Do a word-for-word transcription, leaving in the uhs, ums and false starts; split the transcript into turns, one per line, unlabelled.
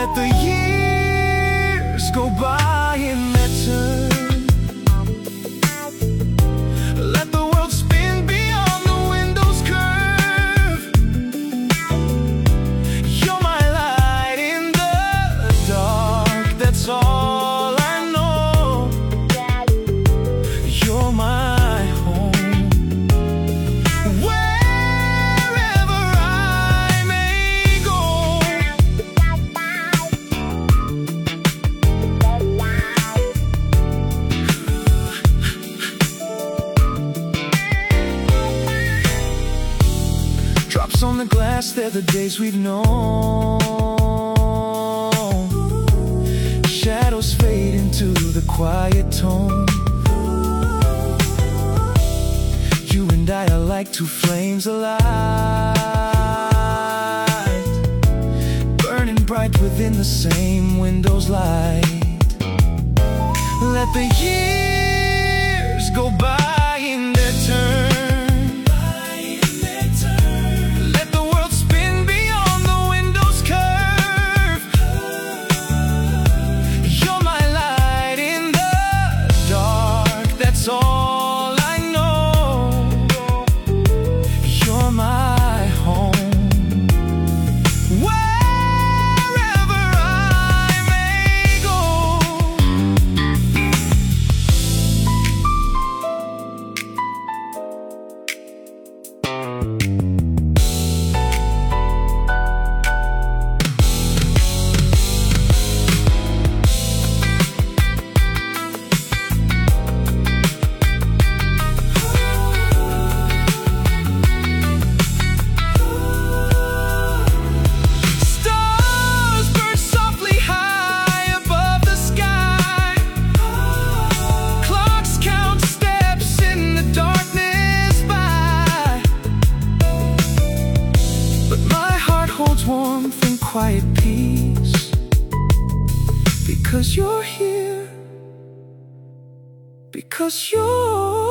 Let the years go by in their turn. Let the world spin beyond the window's curve. You're my light in the dark, that's all I know. You're my home, wherever I may go. Drops on the glass, they're the days we've known. Shadows fade into the quiet tone. You and I are like two flames alight, burning bright within the same window's light. Let the years go by in their turn. Let the world spin beyond the window's curve. You're my light in the dark, that's all I know. You're my home, wherever I may go. Stars burn softly high above the sky. Clocks count steps in the darkness by. But my heart holds warmth and quiet peace, because you're here, because you're